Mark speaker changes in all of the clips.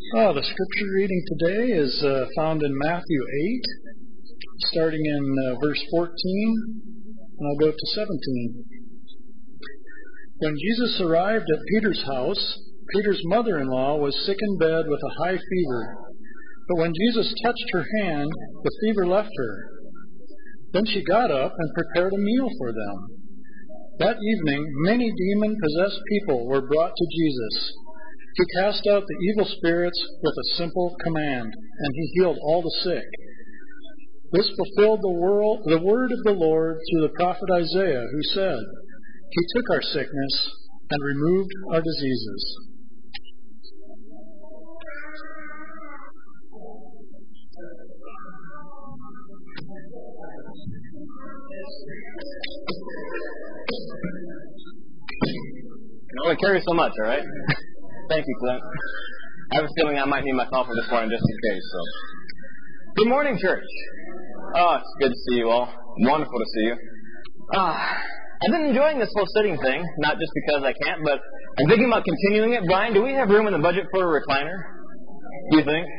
Speaker 1: The scripture reading today is found in Matthew 8, starting in verse 14, and I'll go to 17. When Jesus arrived at Peter's house, Peter's mother-in-law was sick in bed with a high fever. But when Jesus touched her hand, the fever left her. Then she got up and prepared a meal for them. That evening, many demon-possessed people were brought to Jesus. He cast out the evil spirits with a simple command, and he healed all the sick. This fulfilled the word of the Lord through the prophet Isaiah, who said, "He took our sickness and removed our diseases."
Speaker 2: You can only carry so much, all right? Thank you, Clint. I have a feeling I might need my coffee this morning just in case. So, good morning, church. Oh, it's good to see you all. Wonderful to see you. I've been enjoying this whole sitting thing, not just because I can't, but I'm thinking about continuing it. Brian, do we have room in the budget for a recliner? Do you think?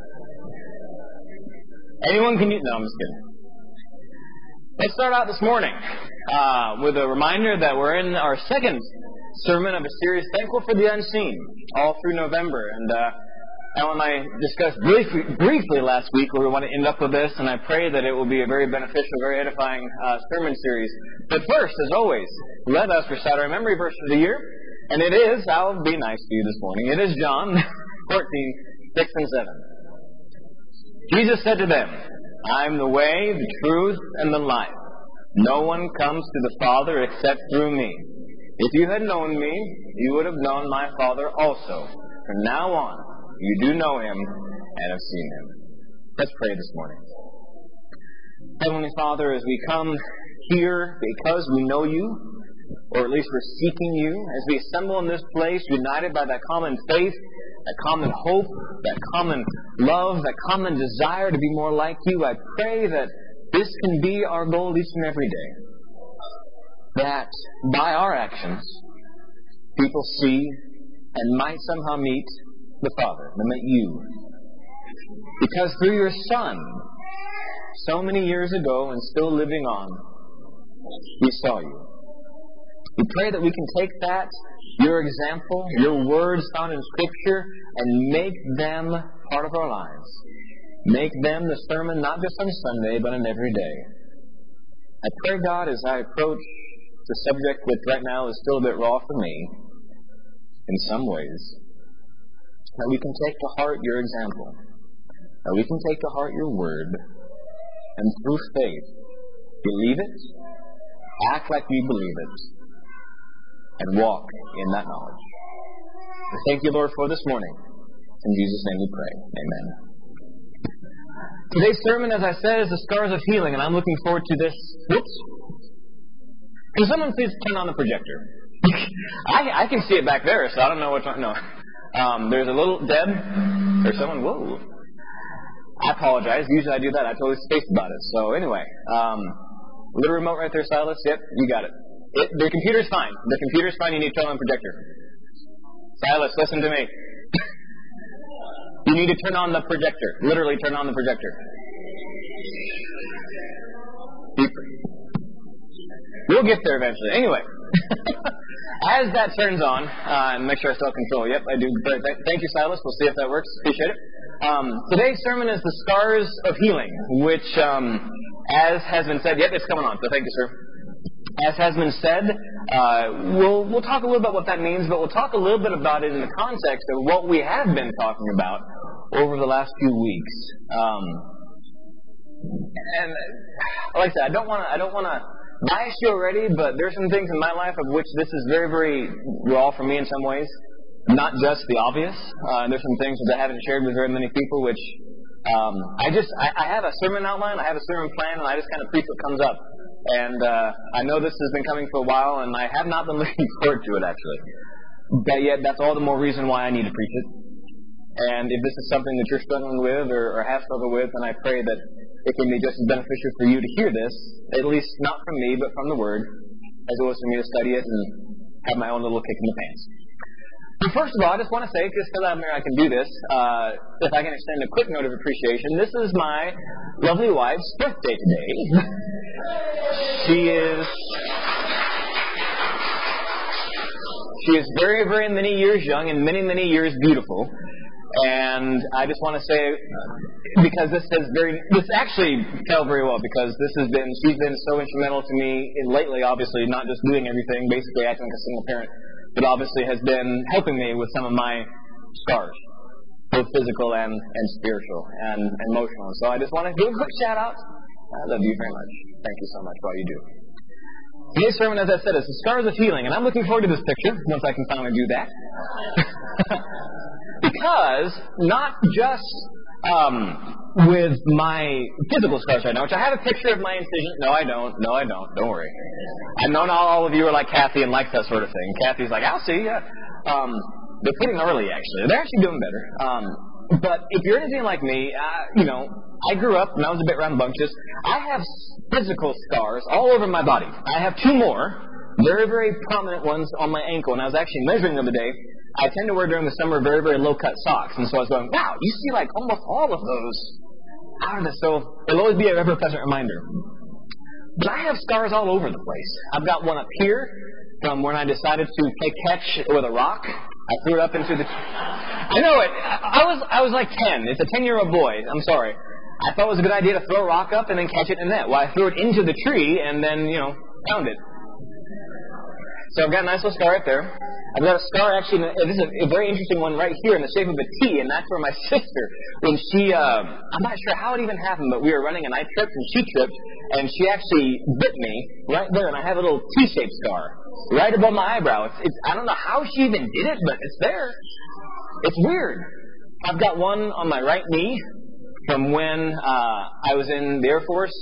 Speaker 2: Anyone can use? No, I'm just kidding. Let's start out this morning with a reminder that we're in our second sermon of a series, Thankful for the Unseen, all through November. And Alan and I discussed briefly last week where we want to end up with this, and I pray that it will be a very beneficial, very edifying sermon series. But first, as always, let us recite our memory verse of the year, and it is, I'll be nice to you this morning, it is John 14, 6 and 7. Jesus said to them, "I am the way, the truth, and the life. No one comes to the Father except through me. If you had known me, you would have known my Father also. From now on, you do know him and have seen him." Let's pray this morning. Heavenly Father, as we come here because we know you, or at least we're seeking you, as we assemble in this place, united by that common faith, that common hope, that common love, that common desire to be more like you, I pray that this can be our goal each and every day. That by our actions, people see and might somehow meet the Father, and meet you. Because through your Son, so many years ago and still living on, we saw you. We pray that we can take that, your example, your words found in Scripture, and make them part of our lives. Make them the sermon not just on Sunday, but on every day. I pray, God, as I approach the subject which right now is still a bit raw for me, in some ways, that we can take to heart your example, that we can take to heart your word, and through faith, believe it, act like we believe it, and walk in that knowledge. We thank you, Lord, for this morning. In Jesus' name we pray. Amen. Today's sermon, as I said, is the Scars of Healing, and I'm looking forward to this. Whoops. Can someone please turn on the projector? I can see it back there, so I don't know what's on. No. There's a little Deb, or someone. Whoa. I apologize. Usually I do that. I totally spaced about it. So anyway, little remote right there, Silas. Yep, you got it. The computer's fine. The computer's fine. You need to turn on the projector. Silas, listen to me. You need to turn on the projector. Literally turn on the projector. We'll get there eventually. Anyway, as that turns on, and make sure I still have control. Yep, I do. Thank you, Silas. We'll see if that works. Appreciate it. Today's sermon is the Scars of Healing, which, as has been said, yep, it's coming on. So thank you, sir. As has been said, we'll talk a little about what that means, but we'll talk a little bit about it in the context of what we have been talking about over the last few weeks. And like I said, I don't want to bias you already, but there's some things in my life of which this is very, very raw for me in some ways. Not just the obvious. There's some things that I haven't shared with very many people, which I have a sermon outline, I have a sermon plan, and I just kind of preach what comes up. And I know this has been coming for a while, and I have not been looking forward to it, actually. But yet, that's all the more reason why I need to preach it. And if this is something that you're struggling with or have struggled with, then I pray that it can be just as beneficial for you to hear this, at least not from me, but from the Word, as it was for me to study it and have my own little kick in the pants. But first of all, I just want to say, just because I can do this, if I can extend a quick note of appreciation, this is my lovely wife's birthday today. She is very, very many years young and many, many years beautiful. And I just want to say, because this actually fell very well, because she's been so instrumental to me lately, obviously, not just doing everything, basically acting like a single parent, but obviously has been helping me with some of my scars, both physical and spiritual and emotional. So I just want to give a quick shout out. I love you very much. Thank you so much for all you do. Today's sermon, as I said, is the Scars of Healing, and I'm looking forward to this picture once I can finally do that. Because not just with my physical scars right now, which I have a picture of my incision. No, I don't. Don't worry. I know not all of you are like Kathy and like that sort of thing. Kathy's like, I'll see ya. They're pretty gnarly, actually. They're actually doing better. But if you're anything like me, I grew up and I was a bit rambunctious. I have physical scars all over my body. I have two more, very, very prominent ones on my ankle. And I was actually measuring them today. I tend to wear during the summer very, very low-cut socks. And so I was going, wow, you see like almost all of those out of this. So it'll always be a ever-present reminder. But I have scars all over the place. I've got one up here from when I decided to play catch with a rock. I threw it up into the... I know it. I was like 10. It's a 10-year-old boy. I'm sorry. I thought it was a good idea to throw a rock up and then catch it in the net. Well, I threw it into the tree and then, found it. So I've got a nice little scar right there. I've got a scar, actually, this is a very interesting one right here in the shape of a T, and that's where my sister, when she, I'm not sure how it even happened, but we were running and I tripped and she tripped, and she actually bit me right there, and I have a little T-shaped scar right above my eyebrow. I don't know how she even did it, but it's there. It's weird. I've got one on my right knee from when I was in the Air Force,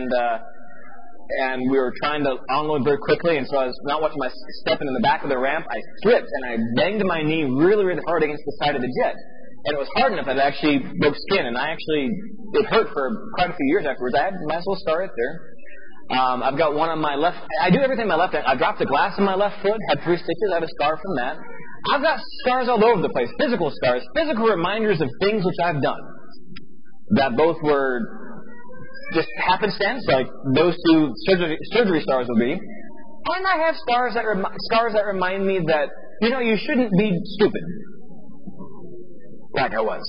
Speaker 2: and we were trying to unload very quickly, and so I was not watching my step, and in the back of the ramp, I slipped, and I banged my knee really, really hard against the side of the jet. And it was hard enough that it actually broke skin, and it hurt for quite a few years afterwards. I had a nice little scar right there. I've got one on my left. I do everything on my left hand. I dropped a glass on my left foot, had 3 stitches. I have a scar from that. I've got scars all over the place, physical scars, physical reminders of things which I've done that both were just happenstance, like those two surgery scars will be. And I have scars that remind me that, you shouldn't be stupid. Like I was.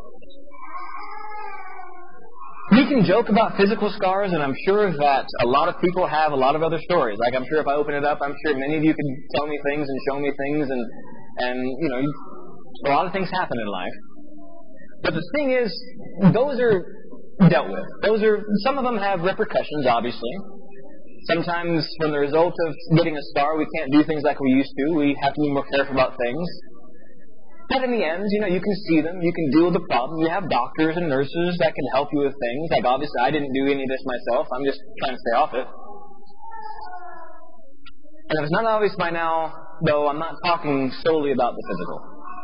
Speaker 2: We can joke about physical scars, and I'm sure that a lot of people have a lot of other stories. Like I'm sure if I open it up, I'm sure many of you can tell me things and show me things, and a lot of things happen in life. But the thing is, those are dealt with. Some of them have repercussions, obviously. Sometimes from the result of getting a scar, we can't do things like we used to. We have to be more careful about things. But in the end, you can see them. You can deal with the problem. You have doctors and nurses that can help you with things. Like, obviously, I didn't do any of this myself. I'm just trying to stay off it. And if it's not obvious by now, though, I'm not talking solely about the physical.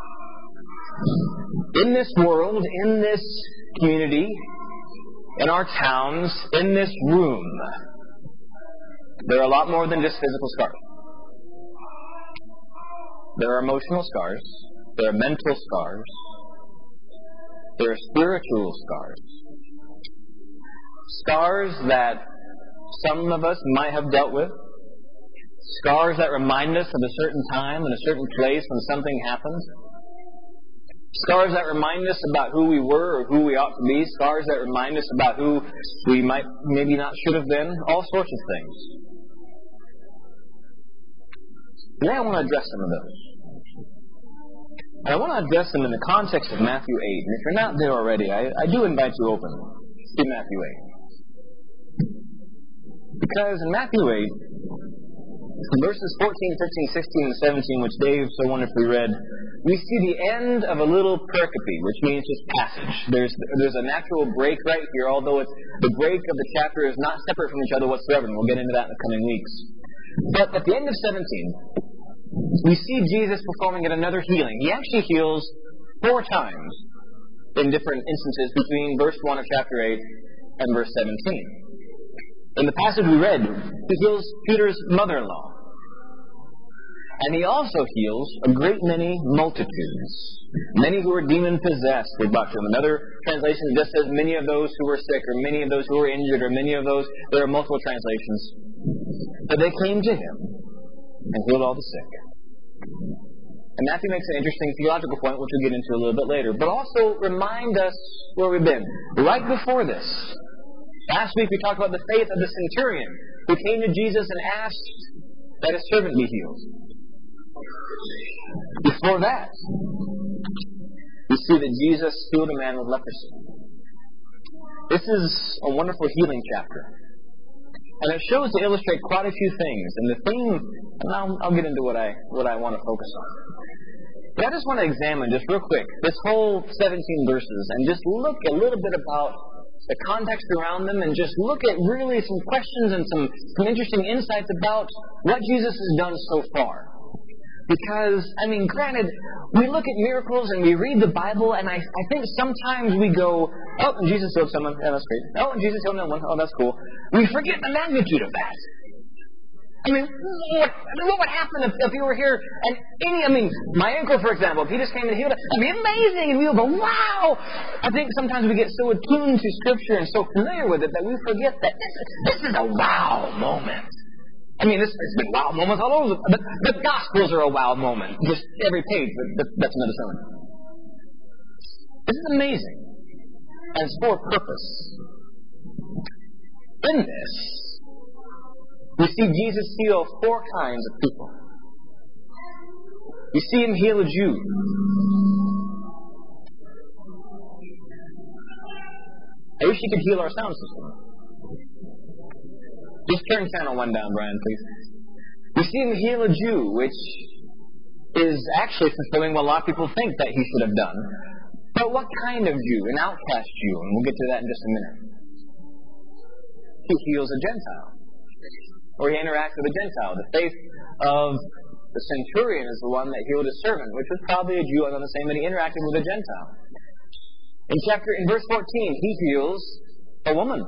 Speaker 2: In this world, in this community, in our towns, in this room, there are a lot more than just physical scars. There are emotional scars. There are mental scars. There are spiritual scars. Scars that some of us might have dealt with. Scars that remind us of a certain time and a certain place when something happened. Scars that remind us about who we were or who we ought to be. Scars that remind us about who we might maybe not should have been. All sorts of things. Today I want to address some of those. And I want to address them in the context of Matthew 8. And if you're not there already, I do invite you open to Matthew 8. Because in Matthew 8, verses 14, 15, 16, and 17, which Dave so wonderfully read, we see the end of a little pericope, which means just passage. There's a natural break right here, although the break of the chapter is not separate from each other whatsoever, and we'll get into that in the coming weeks. But at the end of 17, we see Jesus performing yet another healing. He actually heals 4 times in different instances between verse 1 of chapter 8 and verse 17. In the passage we read, he heals Peter's mother-in-law. And he also heals a great many multitudes. Many who were demon-possessed were brought to him. Another translation just says many of those who were sick, or many of those who were injured, or many of those. There are multiple translations. But they came to him and healed all the sick. And Matthew makes an interesting theological point, which we'll get into a little bit later, but also remind us where we've been. Right before this, last week we talked about the faith of the centurion who came to Jesus and asked that his servant be healed. Before that, we see that Jesus healed a man with leprosy. This is a wonderful healing chapter. And it shows to illustrate quite a few things. And the theme, and I'll get into what I want to focus on. But I just want to examine, just real quick, this whole 17 verses and just look a little bit about the context around them and just look at really some questions and some interesting insights about what Jesus has done so far. Because, granted, we look at miracles and we read the Bible, and I think sometimes we go, oh, and Jesus healed someone. Yeah, that's great. Oh, and Jesus healed another one. Oh, that's cool. We forget the magnitude of that. What would happen if you were here and my uncle, for example, if he just came and healed us, it'd be amazing, and we would go, wow! I think sometimes we get so attuned to Scripture and so familiar with it that we forget that this is a wow moment. It's been wow moments all over. The Gospels are a wow moment. Just every page, but that's another sermon. This is amazing. And it's for a purpose. In this, we see Jesus heal 4 kinds of people. We see him heal a Jew. I wish he could heal our sound system. Just turn channel 1 down, Brian, please. We see him heal a Jew, which is actually fulfilling what a lot of people think that he should have done. But what kind of Jew? An outcast Jew, and we'll get to that in just a minute. He heals a Gentile. Or he interacts with a Gentile. The faith of the centurion is the one that healed his servant, which was probably a Jew, on the same that he interacted with a Gentile. In verse 14, he heals a woman.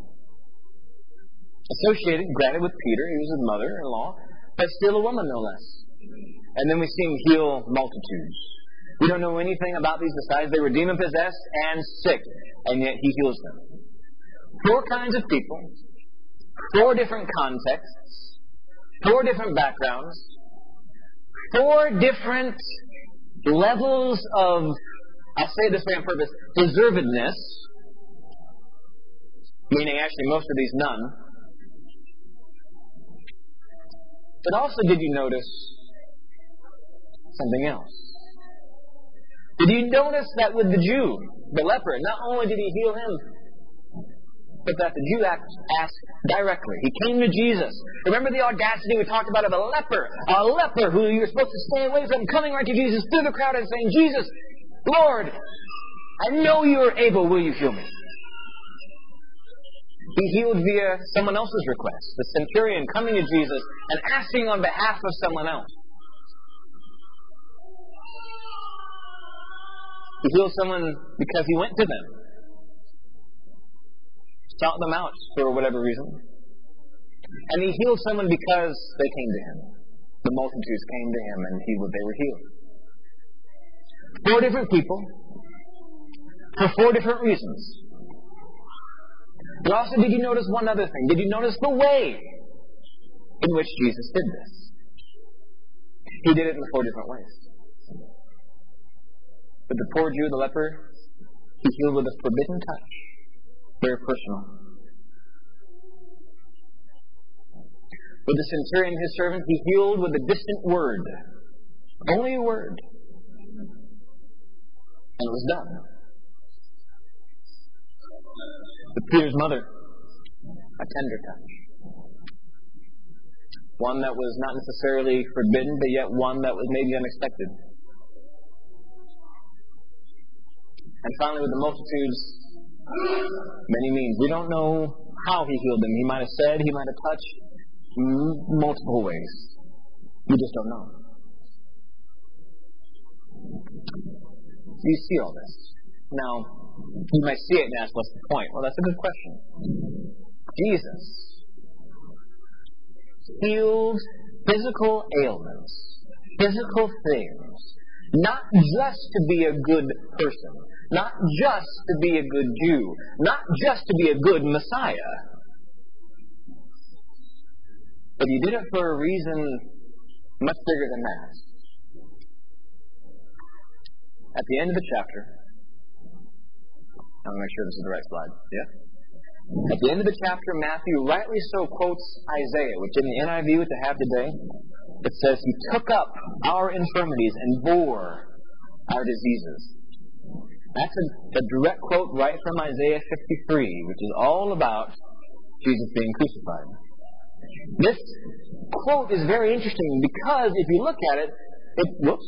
Speaker 2: Associated, granted, with Peter, he was his mother-in-law, but still a woman, no less. And then we see him heal multitudes. We don't know anything about these besides they were demon-possessed and sick, and yet he heals them. 4 kinds of people, 4 different contexts, 4 different backgrounds, 4 different levels of, I'll say it this way on purpose, deservedness, meaning actually most of these none. But also, did you notice something else? Did you notice that with the Jew, the leper, not only did he heal him, but that the Jew asked directly. He came to Jesus. Remember the audacity we talked about of a leper who you were supposed to stay away from, coming right to Jesus through the crowd and saying, Jesus, Lord, I know you are able. Will you heal me? He healed via someone else's request. The centurion coming to Jesus and asking on behalf of someone else. He healed someone because he went to them. Sought them out for whatever reason. And he healed someone because they came to him. The multitudes came to him and they were healed. 4 different people for 4 different reasons. But also, did you notice one other thing? Did you notice the way in which Jesus did this? He did it in 4 different ways. But the poor Jew, the leper, he healed with a forbidden touch. Very personal. With the centurion, his servant, he healed with a distant word. Only a word. And it was done. With Peter's mother, a tender touch. One that was not necessarily forbidden, but yet one that was maybe unexpected. And finally, with the multitudes, many means. We don't know how he healed them. He might have said, he might have touched, multiple ways. We just don't know. You see all this. Now, you might see it and ask, what's the point? Well, that's a good question. Jesus healed physical ailments physical things, not just to be a good person, not just to be a good Jew, not just to be a good Messiah, but He did it for a reason much bigger than that. At the end of the chapter, I want to make sure this is the right slide. Yeah? At the end of the chapter, Matthew rightly so quotes Isaiah, which in the NIV, which I have today, it says, He took up our infirmities and bore our diseases. That's a direct quote right from Isaiah 53, which is all about Jesus being crucified. This quote is very interesting because if you look at it, whoops.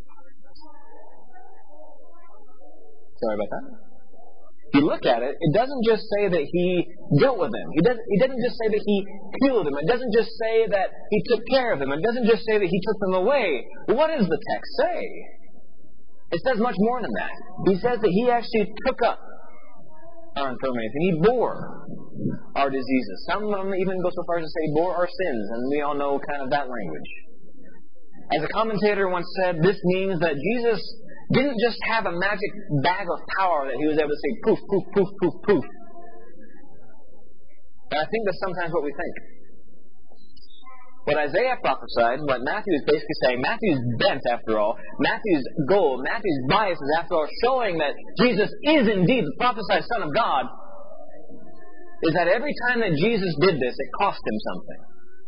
Speaker 2: Sorry about that. If you look at it, it doesn't just say that He dealt with them. It doesn't just say that He healed them. It doesn't just say that He took care of them. It doesn't just say that He took them away. What does the text say? It says much more than that. He says that He actually took up our infirmities and He bore our diseases. Some of them even go so far as to say He bore our sins, and we all know kind of that language. As a commentator once said, this means that Jesus didn't just have a magic bag of power that He was able to say poof, poof, poof, poof, poof. And I think that's sometimes what we think. What Isaiah prophesied, what Matthew is basically saying, Matthew's bent after all, Matthew's goal, Matthew's bias is after all showing that Jesus is indeed the prophesied Son of God, is that every time that Jesus did this, it cost Him something.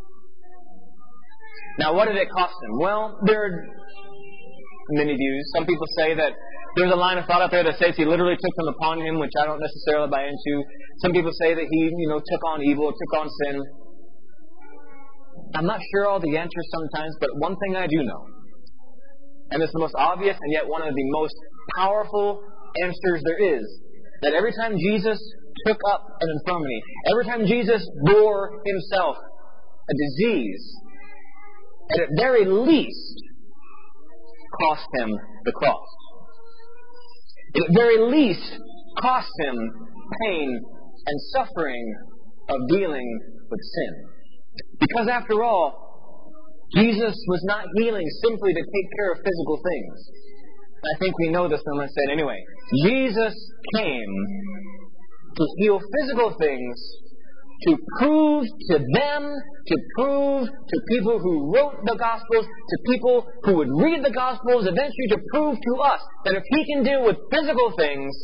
Speaker 2: Now, what did it cost Him? Well, there are many views. Some people say that there's a line of thought out there that says He literally took them upon Him, which I don't necessarily buy into. Some people say that He, took on evil, took on sin. I'm not sure all the answers sometimes, but one thing I do know, and it's the most obvious and yet one of the most powerful answers there is, that every time Jesus took up an infirmity, every time Jesus bore Himself a disease, at very least cost Him the cross. It at very least cost Him pain and suffering of dealing with sin. Because after all, Jesus was not healing simply to take care of physical things. I think we know this when I said anyway. Jesus came to heal physical things, to prove to them, to prove to people who wrote the Gospels, to people who would read the Gospels, eventually to prove to us that if He can deal with physical things,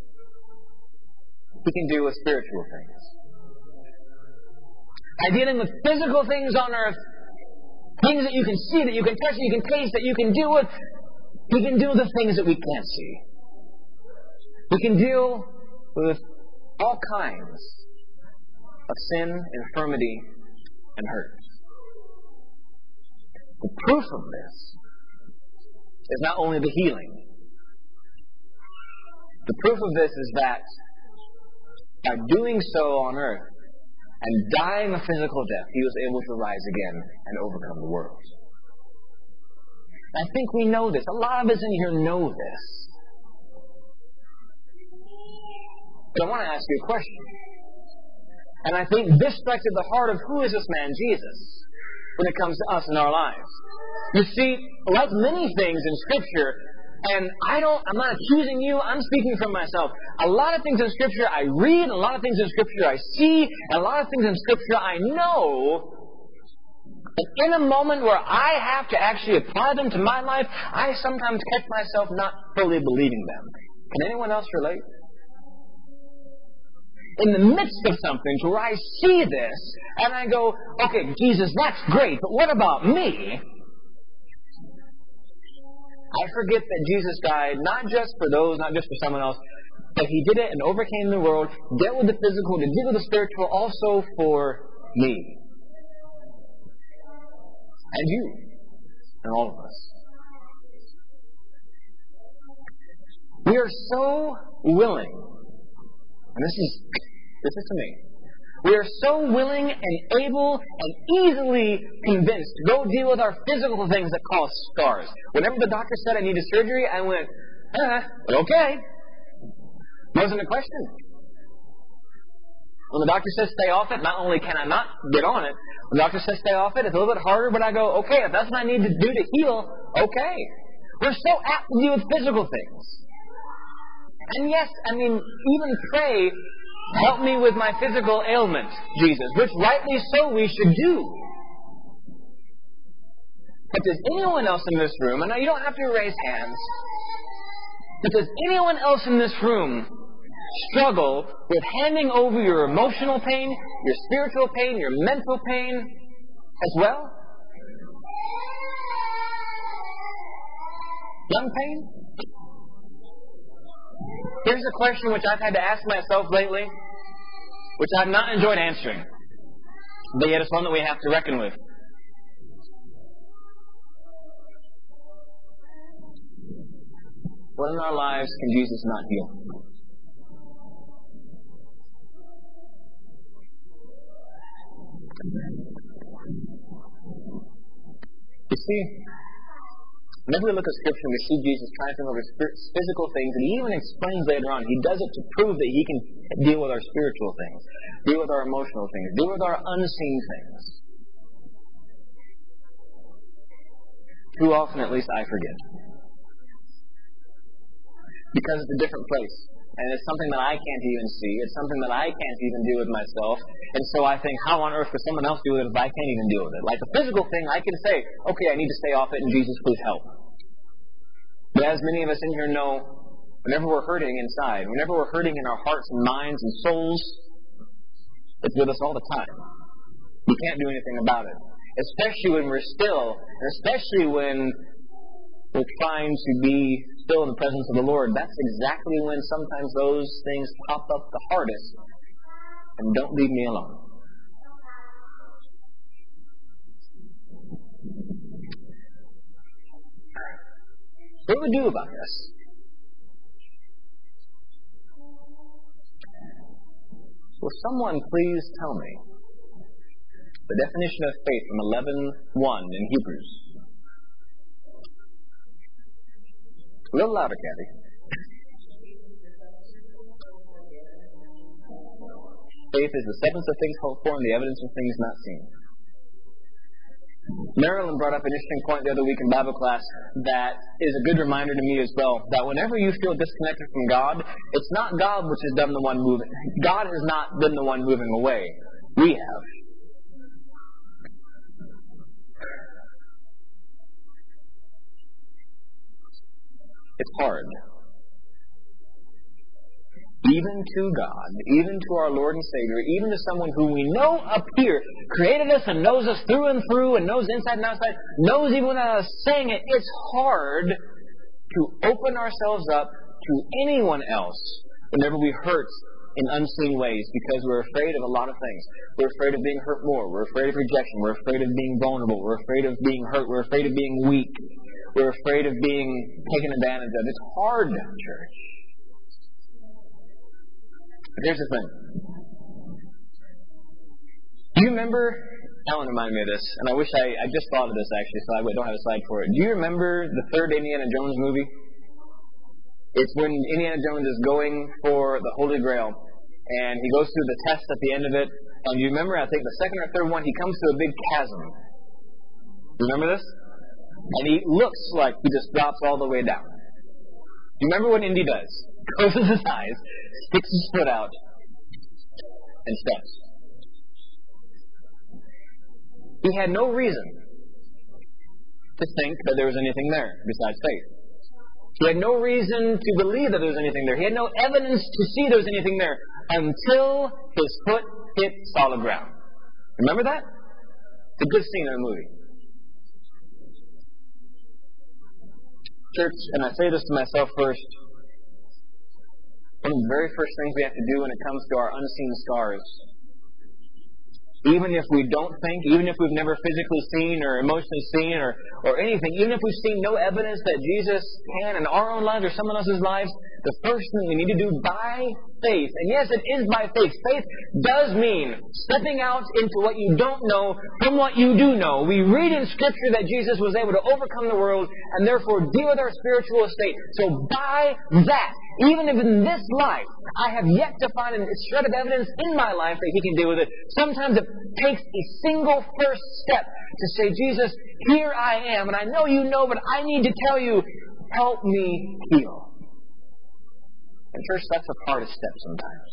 Speaker 2: He can deal with spiritual things. By dealing with physical things on earth, things that you can see, that you can touch, that you can taste, that you can deal with, He can deal with the things that we can't see. He can deal with all kinds of sin, infirmity, and hurt. The proof of this is not only the healing. The proof of this is that by doing so on earth and dying a physical death, He was able to rise again and overcome the world. I think we know this. A lot of us in here know this. But I want to ask you a question. And I think this strikes at the heart of who is this man Jesus when it comes to us in our lives. You see, like many things in Scripture, and I'm not accusing you, I'm speaking from myself. A lot of things in Scripture I read, a lot of things in Scripture I see, and a lot of things in Scripture I know. But in a moment where I have to actually apply them to my life, I sometimes catch myself not fully believing them. Can anyone else relate? In the midst of something to where I see this, and I go, okay, Jesus, that's great, but what about me? I forget that Jesus died not just for those, not just for someone else, but He did it and overcame the world, dealt with the physical, to deal with the spiritual, also for me. And you. And all of us. We are so willing, and this is to me. We are so willing and able and easily convinced to go deal with our physical things that cause scars. Whenever the doctor said I needed surgery, I went, okay. Wasn't a question. When the doctor says stay off it, not only can I not get on it, when the doctor says stay off it, it's a little bit harder, but I go, okay, if that's what I need to do to heal, okay. We're so apt to deal with physical things. And yes, even pray, help me with my physical ailment, Jesus, which rightly so we should do. But does anyone else in this room, and now you don't have to raise hands, but does anyone else in this room struggle with handing over your emotional pain, your spiritual pain, your mental pain as well? Young pain? Here's a question which I've had to ask myself lately, which I've not enjoyed answering, but yet it's one that we have to reckon with. What in our lives can Jesus not heal? You see, whenever we look at Scripture, we see Jesus triumphing over physical things, and He even explains later on, He does it to prove that He can deal with our spiritual things, deal with our emotional things, deal with our unseen things. Too often, at least, I forget. Because it's a different place. And it's something that I can't even see. It's something that I can't even do with myself. And so I think, how on earth could someone else deal with it if I can't even deal with it? Like the physical thing, I can say, okay, I need to stay off it, and Jesus, please help. But as many of us in here know, whenever we're hurting inside, whenever we're hurting in our hearts and minds and souls, it's with us all the time. We can't do anything about it. Especially when we're still, and especially when we're trying to be still in the presence of the Lord. That's exactly when sometimes those things pop up the hardest. And don't leave me alone. What do we do about this? Will someone please tell me the definition of faith from 11:1 in Hebrews? A little louder, Kathy. Faith is the substance of things hoped for and the evidence of things not seen. Marilyn brought up an interesting point the other week in Bible class that is a good reminder to me as well, that whenever you feel disconnected from God, it's not God which has done the one moving. God has not been the one moving away. We have. It's hard. Even to God, even to our Lord and Savior, even to someone who we know up here created us and knows us through and through and knows inside and outside, knows even without us saying it, it's hard to open ourselves up to anyone else whenever we hurt in unseen ways because we're afraid of a lot of things. We're afraid of being hurt more. We're afraid of rejection. We're afraid of being vulnerable. We're afraid of being hurt. We're afraid of being weak. We're afraid of being taken advantage of. It's hard, church. But here's the thing. Do you remember, Ellen reminded me of this, and I wish I just thought of this actually, so I don't have a slide for it. Do you remember the third Indiana Jones movie? It's when Indiana Jones is going for the Holy Grail, and he goes through the test at the end of it, and you remember, I think the second or third one, he comes to a big chasm. You remember this? And he looks like he just drops all the way down. You remember what Indy does? Closes his eyes, sticks his foot out, and steps. He had no reason to think that there was anything there besides faith. He had no reason to believe that there was anything there. He had no evidence to see there was anything there until his foot hit solid ground. Remember that? It's a good scene in the movie. Church, and I say this to myself first, one of the very first things we have to do when it comes to our unseen scars, even if we don't think, even if we've never physically seen or emotionally seen or anything, even if we've seen no evidence that Jesus can in our own lives or someone else's lives, the first thing we need to do by faith, and yes, it is by faith. Faith does mean stepping out into what you don't know from what you do know. We read in Scripture that Jesus was able to overcome the world and therefore deal with our spiritual estate. So by that, Even if in this life I have yet to find a shred of evidence in my life that He can deal with it, sometimes it takes a single first step to say, Jesus, here I am, and I know you know, but I need to tell you, help me heal. And church, that's the hardest step sometimes.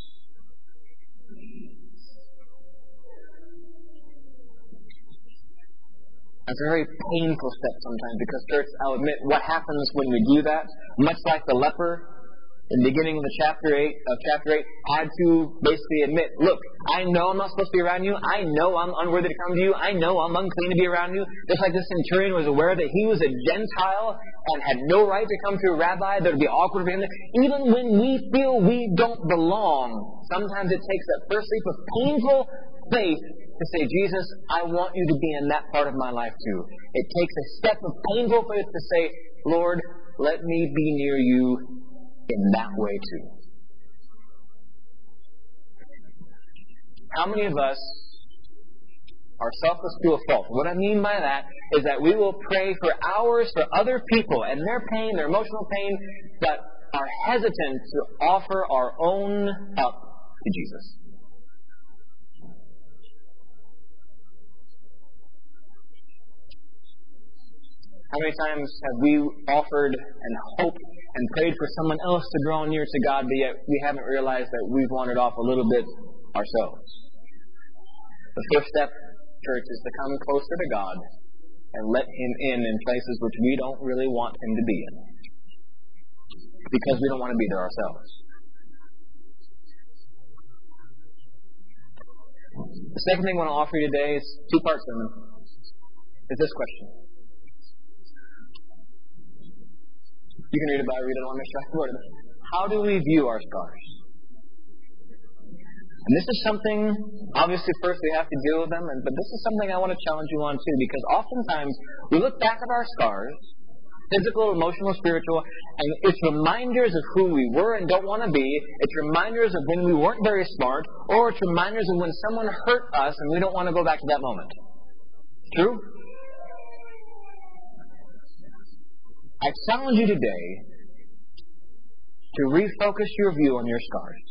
Speaker 2: It's a very painful step sometimes because, church, I'll admit, what happens when we do that, much like the leper in the beginning of chapter 8, had to basically admit, look, I know I'm not supposed to be around you. I know I'm unworthy to come to you. I know I'm unclean to be around you. Just like the centurion was aware that he was a Gentile and had no right to come to a rabbi, that would be awkward for him. Even when we feel we don't belong, sometimes it takes that first leap of painful faith to say, Jesus, I want you to be in that part of my life too. It takes a step of painful faith to say, Lord, let me be near you in that way too. How many of us are selfless to a fault? What I mean by that is that we will pray for hours for other people and their pain, their emotional pain, but are hesitant to offer our own up to Jesus. How many times have we offered and hoped and prayed for someone else to draw near to God, but yet we haven't realized that we've wandered off a little bit ourselves? The first step, church, is to come closer to God and let Him in places which we don't really want Him to be in, because we don't want to be there ourselves. The second thing I want to offer you today is a two-part sermon. Is this question. You can read it, but I read it on my word. How do we view our scars? And this is something, obviously, first we have to deal with them, but this is something I want to challenge you on too, because oftentimes we look back at our scars, physical, emotional, spiritual, and it's reminders of who we were and don't want to be. It's reminders of when we weren't very smart, or it's reminders of when someone hurt us and we don't want to go back to that moment. True? I challenge you today to refocus your view on your scars.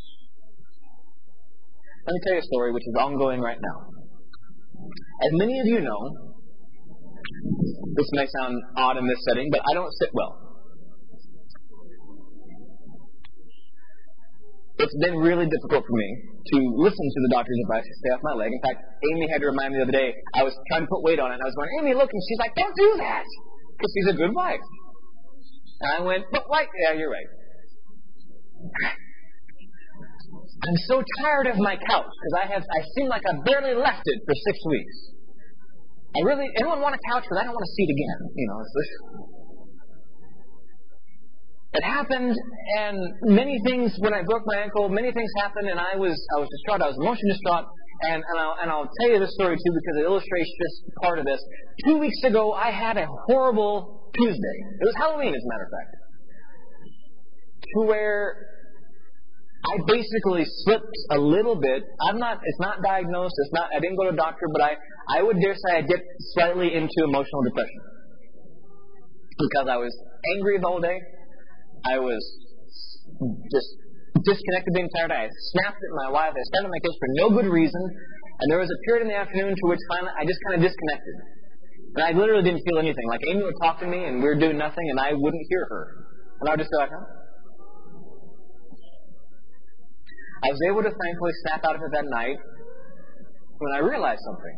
Speaker 2: Let me tell you a story which is ongoing right now. As many of you know, this may sound odd in this setting, but I don't sit well. It's been really difficult for me to listen to the doctor's advice to stay off my leg. In fact, Amy had to remind me the other day, I was trying to put weight on it, and I was going, Amy, look, and she's like, don't do that, because she's a good wife. And I went, but like, yeah, you're right. I'm so tired of my couch because I seem like I barely left it for 6 weeks. Anyone want a couch? Because I don't want to see it again. It happened, and many things, when I broke my ankle, many things happened, and I was distraught. I was emotionally distraught. And I'll tell you this story too because it illustrates just part of this. 2 weeks ago, I had a horrible Tuesday. It was Halloween, as a matter of fact. To where I basically slipped a little bit. It's not diagnosed. I didn't go to a doctor, but I would dare say I dipped slightly into emotional depression. Because I was angry the whole day. I was just disconnected the entire day. I snapped at my wife. I snapped at my kids for no good reason. And there was a period in the afternoon to which finally I just kind of disconnected. And I literally didn't feel anything. Like Amy would talk to me and we were doing nothing and I wouldn't hear her. And I would just go like, huh? I was able to thankfully snap out of it that night when I realized something.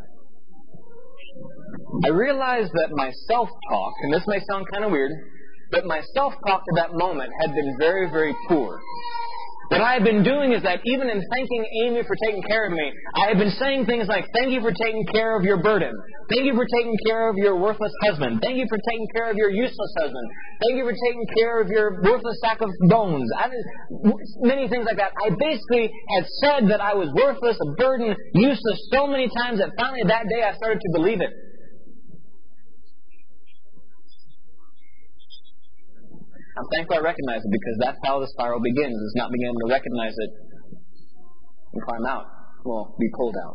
Speaker 2: I realized that my self-talk, and this may sound kind of weird, but my self-talk at that moment had been very, very poor. What I had been doing is that even in thanking Amy for taking care of me, I had been saying things like, thank you for taking care of your burden. Thank you for taking care of your worthless husband. Thank you for taking care of your useless husband. Thank you for taking care of your worthless sack of bones. Many things like that. I basically had said that I was worthless, a burden, useless so many times that finally that day I started to believe it. I'm thankful I recognize it because that's how the spiral begins, is not being able to recognize it and climb out. Well, be pulled out.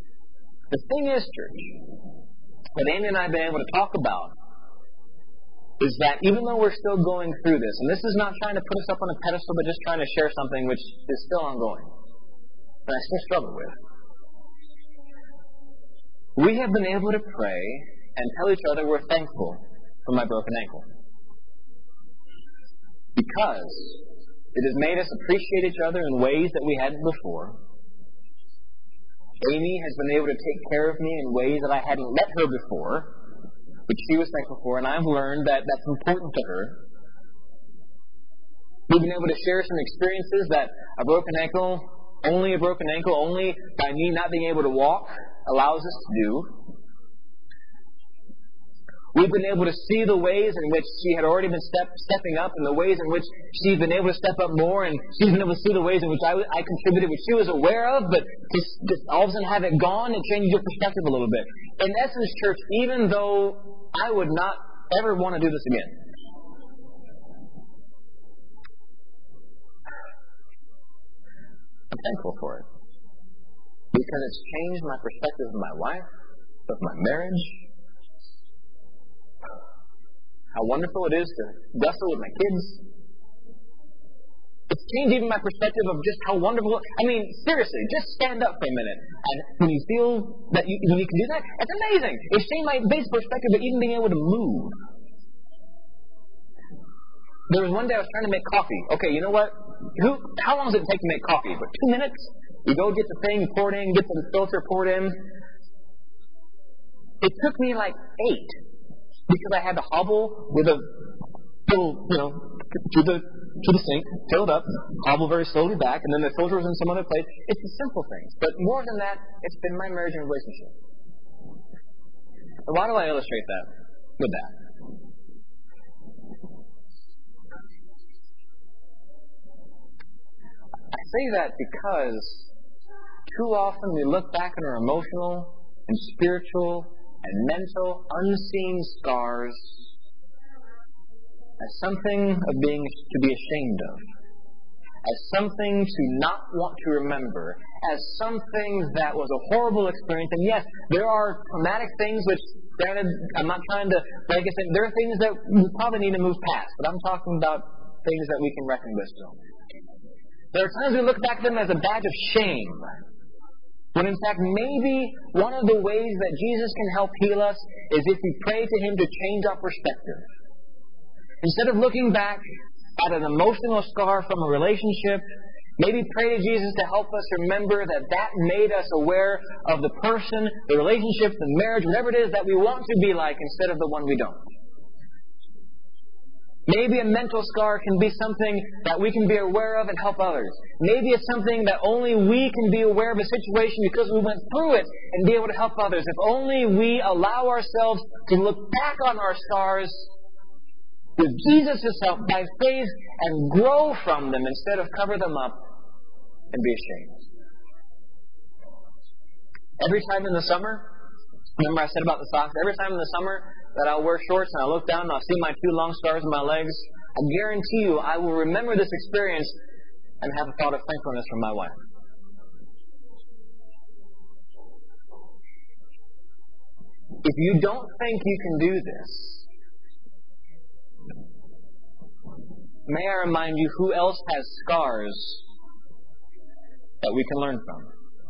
Speaker 2: The thing is, church, what Amy and I have been able to talk about is that even though we're still going through this, and this is not trying to put us up on a pedestal, but just trying to share something which is still ongoing, that I still struggle with. We have been able to pray and tell each other we're thankful for my broken ankle. Because it has made us appreciate each other in ways that we hadn't before. Amy has been able to take care of me in ways that I hadn't let her before, which she was thankful for, and I've learned that that's important to her. We've been able to share some experiences that a broken ankle, only by me not being able to walk, allows us to do. We've been able to see the ways in which she had already been stepping up, and the ways in which she's been able to step up more, and she's been able to see the ways in which I contributed, which she was aware of, but just all of a sudden have it gone, it changes your perspective a little bit. In essence, church, even though I would not ever want to do this again, I'm thankful for it. Because it's changed my perspective of my wife, of my marriage, how wonderful it is to wrestle with my kids. It's changed even my perspective of just how wonderful. I mean, seriously, just stand up for a minute. And when you feel that you can do that, it's amazing. It's changed my basic perspective of even being able to move. There was one day I was trying to make coffee. Okay, you know what? How long does it take to make coffee? But 2 minutes? You go get the thing poured in, get the filter poured in. It took me like 8. Because I had to hobble with a little, to the sink, fill it up, hobble very slowly back, and then the filter was in some other place. It's the simple things. But more than that, it's been my marriage and relationship. And why do I illustrate that with that? I say that because too often we look back on our emotional and spiritual and mental, unseen scars as something to be ashamed of, as something to not want to remember, as something that was a horrible experience. And yes, there are traumatic things which, granted, I'm not trying to make it. There are things that we probably need to move past, but I'm talking about things that we can reckon with still. There are times we look back at them as a badge of shame, when in fact, maybe one of the ways that Jesus can help heal us is if we pray to Him to change our perspective. Instead of looking back at an emotional scar from a relationship, maybe pray to Jesus to help us remember that made us aware of the person, the relationship, the marriage, whatever it is that we want to be like instead of the one we don't. Maybe a mental scar can be something that we can be aware of and help others. Maybe it's something that only we can be aware of a situation because we went through it and be able to help others. If only we allow ourselves to look back on our scars with Jesus' help by faith and grow from them instead of cover them up and be ashamed. Every time in the summer, remember I said about the socks, every time in the summer that I'll wear shorts and I'll look down and I'll see my 2 long scars on my legs, I guarantee you I will remember this experience and have a thought of thankfulness from my wife. If you don't think you can do this, may I remind you who else has scars that we can learn from?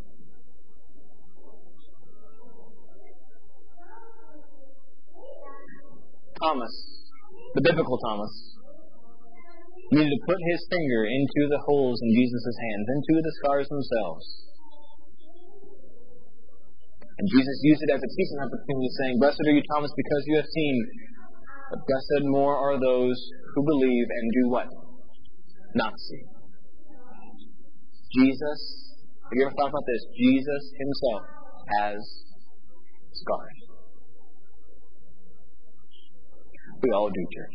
Speaker 2: Thomas, the biblical Thomas, needed to put his finger into the holes in Jesus' hands, into the scars themselves. And Jesus used it as a teaching opportunity, saying, "Blessed are you, Thomas, because you have seen, but blessed more are those who believe and do what? Not see." Jesus, have you ever thought about this? Jesus Himself has scars. We all do, church.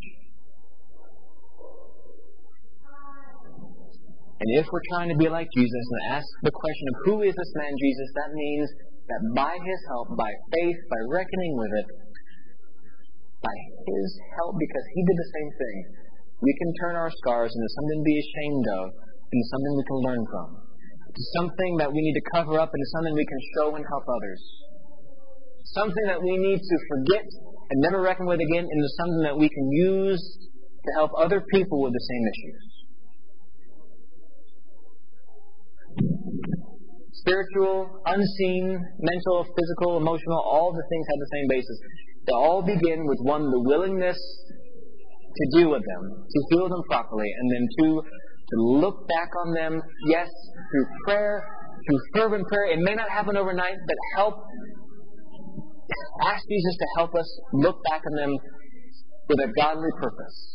Speaker 2: And if we're trying to be like Jesus and ask the question of who is this man Jesus, that means that by His help, by faith, by reckoning with it, by His help, because He did the same thing, we can turn our scars into something to be ashamed of, into something we can learn from, to something that we need to cover up, into something we can show and help others, something that we need to forget and never reckoned with again into something that we can use to help other people with the same issues. Spiritual, unseen, mental, physical, emotional, all the things have the same basis. They all begin with one, the willingness to deal with them, to heal them properly, and then two, to look back on them, yes, through prayer, through fervent prayer. It may not happen overnight, but ask Jesus to help us look back on them with a godly purpose.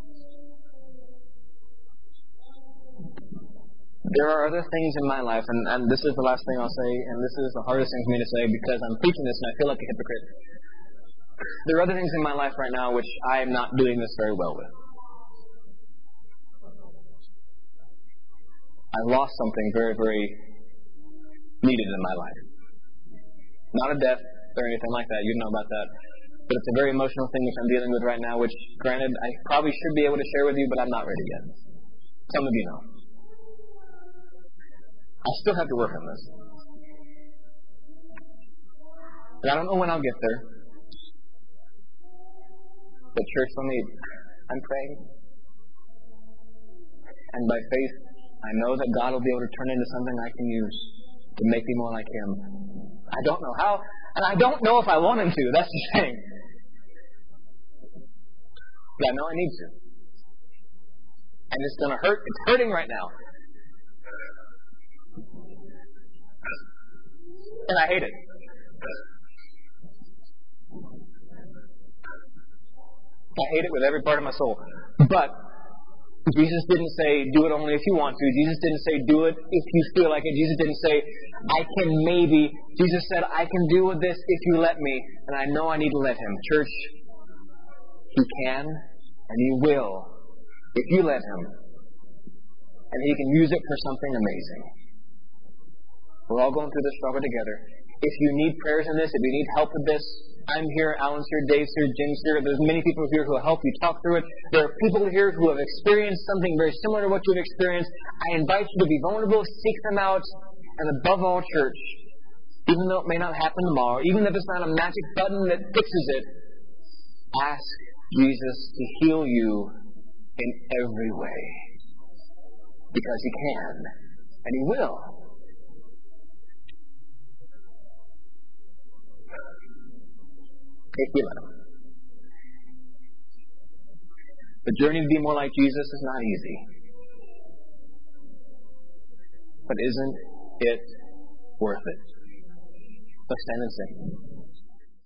Speaker 2: There are other things in my life, and this is the last thing I'll say, and this is the hardest thing for me to say because I'm preaching this and I feel like a hypocrite. There are other things in my life right now which I am not doing this very well with. I lost something very, very needed in my life. Not a death or anything like that. You know about that. But it's a very emotional thing which I'm dealing with right now, which, granted, I probably should be able to share with you, but I'm not ready yet. Some of you know. I still have to work on this. And I don't know when I'll get there. But church, I'm praying. And by faith, I know that God will be able to turn into something I can use to make me more like Him. I don't know how, and I don't know if I want Him to. That's the thing. But I know I need to. And it's going to hurt. It's hurting right now. And I hate it. I hate it with every part of my soul. But Jesus didn't say, do it only if you want to. Jesus didn't say, do it if you feel like it. Jesus didn't say, I can maybe. Jesus said, I can deal with this if you let me. And I know I need to let Him. Church, He can and He will if you let Him. And He can use it for something amazing. We're all going through this struggle together. If you need prayers in this, if you need help with this, I'm here, Alan's here, Dave's here, Jim's here. There's many people here who will help you talk through it. There are people here who have experienced something very similar to what you've experienced. I invite you to be vulnerable, seek them out, and above all, church, even though it may not happen tomorrow, even if it's not a magic button that fixes it, ask Jesus to heal you in every way. Because He can, and He will. If you let Him. The journey to be more like Jesus is not easy. But isn't it worth it? Let's stand and sing.